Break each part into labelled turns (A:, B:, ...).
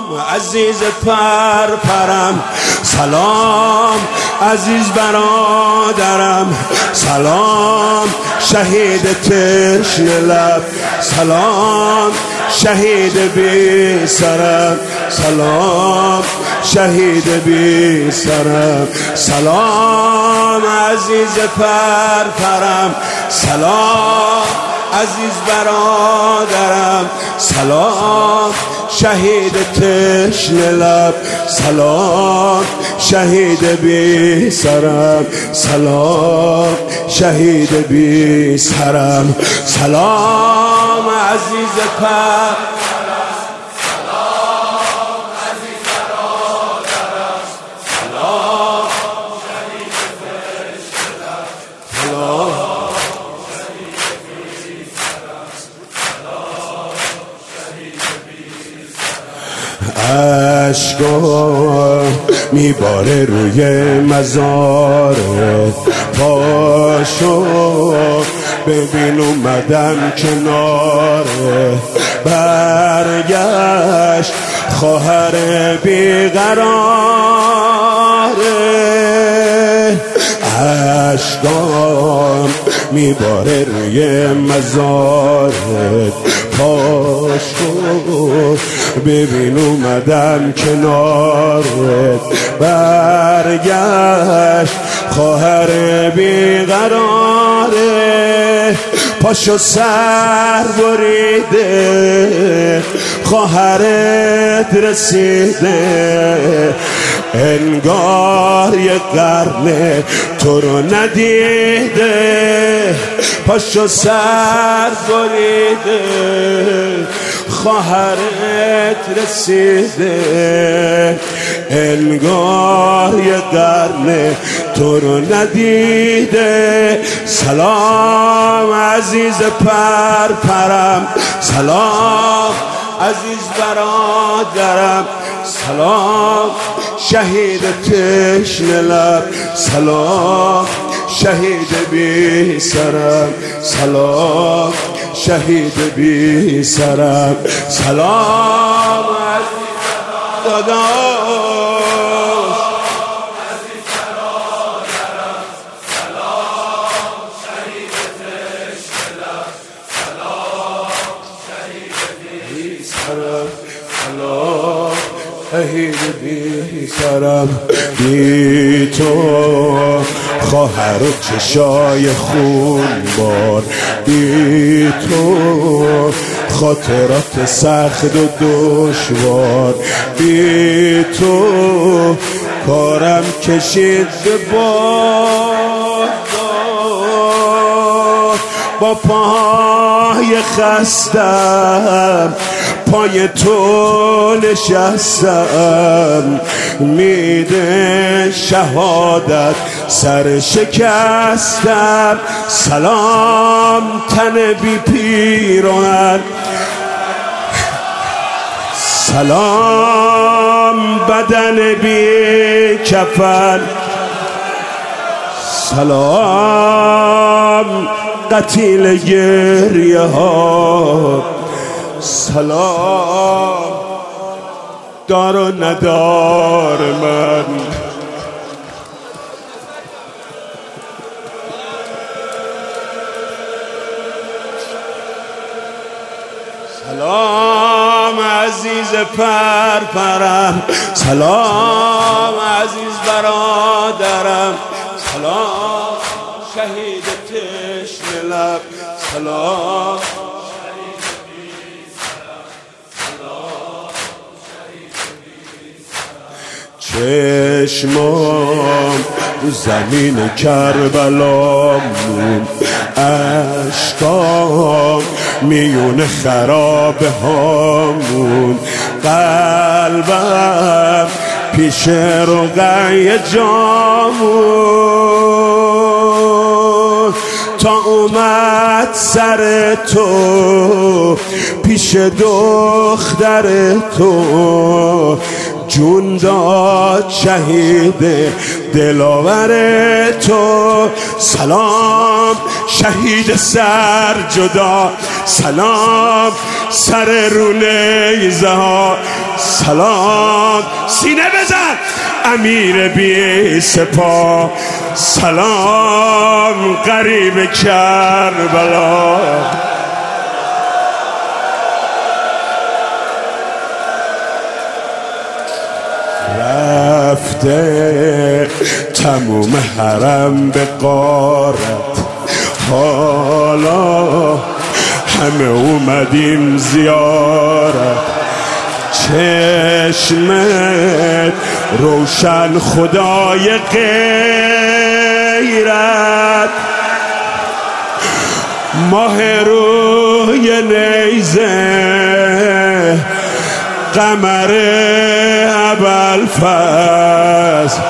A: عزیز پرپرم، سلام عزیز برادرم، سلام شهید تشنه لب، سلام شهید بی سرم، سلام شهید بی سرم، سلام عزیز پرپرم، سلام عزیز برادرم، سلام شهید تشنه لب، سلام شهید بی سرم، سلام شهید بی سرم، سلام عزیز پرپرم، سلام عزیز برادرم، سلام شهید تشنه لب، سلام عشقا میباره روی مزارت، پاشو ببین اومدم کناره، برگشت خواهر بیقراره، عشقام میباره روی مزارت، پاشو ببین اومدم کنارت، برگشت خواهر بیقراره، پاشو سر بریده خواهرت رسیده، انگار یه قرن تو رو ندیده، پاشو سر بریده خواهرت رسیده، انگار یه قرن تو رو ندیده، سلام عزیز پرپرم، سلام عزیز برادرم، سلام شهید تشنه لب، سلام شهید بی سرم، سلام شهید بی سرم، سلام عزیز داداش، عزیز برادرم، سلام شهید تشنه لب، سلام شهید بی سرم، سلام شهید بی سرم، بی تو خواهر و چشای خون بار، بی تو خاطرات سخت و دشوار، بی تو کارم کشید به باد، با پای خستم پای تو نشستم، میده شهادت سر شکستم، سلام تن بی پیراهن، سلام بدن بی کفن، سلام قتیل گریه ها، سلام دار و ندار من، سلام عزیز پرپرم، سلام عزیز برادرم، سلام شهید تشنه لب، سلام چشمام زمین کربلامون، عشقام میون خرابه هامون، قلبم پیش رقیه جامون، تا اومد سر تو پیش دختر تو، جون داد شهید دلاور تو، سلام شهید سر جدا، سلام سر رو نیزه ها، سلام سینه بزن امیر بی سپاه سلام غریب کربلا رفته تموم حرم به غارت حالا همه اومدیم زیارت چشمت روشن خدای غیرت ماه روی نیزه قمر ابوالفضل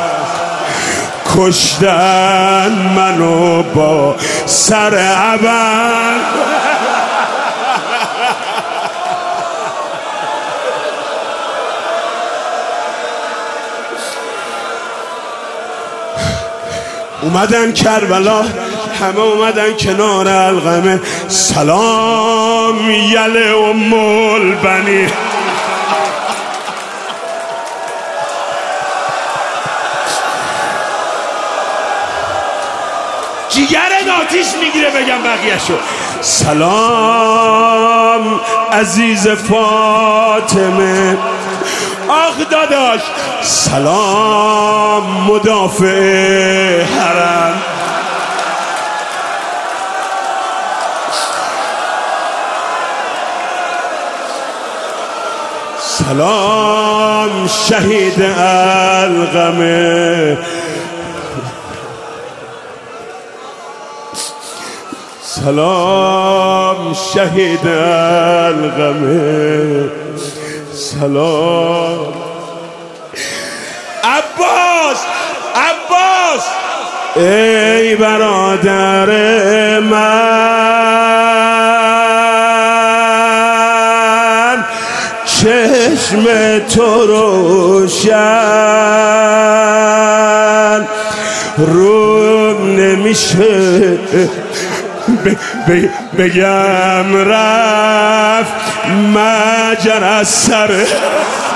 A: کشتن منو با سر ابل اومدن کربلا همه اومدن کنار القمه سلام یله ام البنی جیگر آتیش میگیره بگم بقیه‌شو سلام عزیز فاطمه آخ داداش سلام مدافع حرم سلام شهید القمه سلام شهید القمه سلام عباس ای برادر من چشم تو روشن روم نمیشه بگم رفت مجر از سر